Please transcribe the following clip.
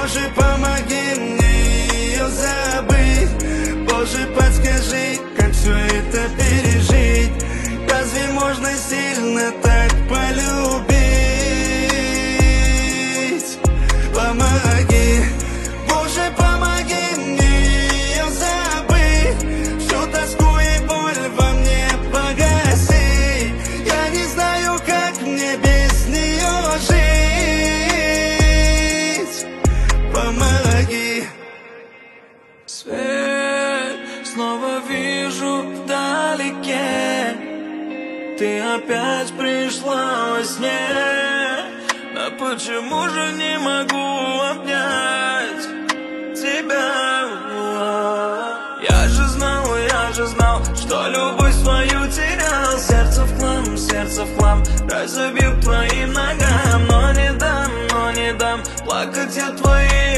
Боже, помоги мне ее забыть. Боже, подскажи, как все это пережить. Разве можно сильно так полюбить? Помоги, Боже, помоги мне ее забыть. Всю тоску и боль во мне погаси. Я не знаю, как мне без нее жить. Помоги. Свет снова вижу вдалеке. Ты опять пришла во сне. Но почему же не могу обнять тебя? Я же знал, что любовь свою терял. Сердце в хлам, разобью к твоим ногам. Но не дам плакать я твои